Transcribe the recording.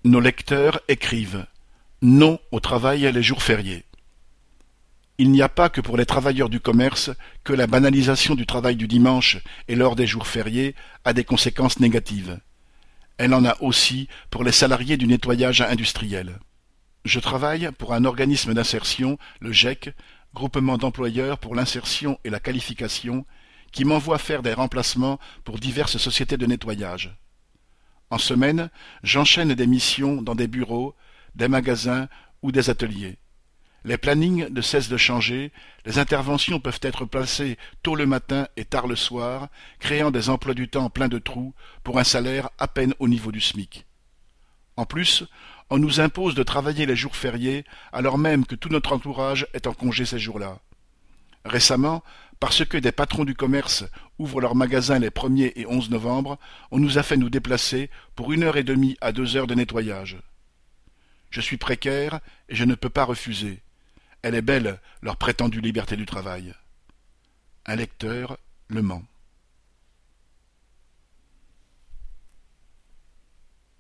Nos lecteurs écrivent non au travail les jours fériés. Il n'y a pas que pour les travailleurs du commerce que la banalisation du travail du dimanche et lors des jours fériés a des conséquences négatives. Elle en a aussi pour les salariés du nettoyage industriel. Je travaille pour un organisme d'insertion, le GEC, Groupement d'employeurs pour l'insertion et la qualification, qui m'envoie faire des remplacements pour diverses sociétés de nettoyage. En semaine, j'enchaîne des missions dans des bureaux, des magasins ou des ateliers. Les plannings ne cessent de changer, les interventions peuvent être placées tôt le matin et tard le soir, créant des emplois du temps pleins de trous pour un salaire à peine au niveau du SMIC. En plus, on nous impose de travailler les jours fériés alors même que tout notre entourage est en congé ces jours-là. Récemment, parce que des patrons du commerce ouvrent leurs magasins les 1er et 11 novembre, on nous a fait nous déplacer pour 1 heure et demie à 2 heures de nettoyage. Je suis précaire et je ne peux pas refuser. Elle est belle, leur prétendue liberté du travail. Un lecteur, Le Mans.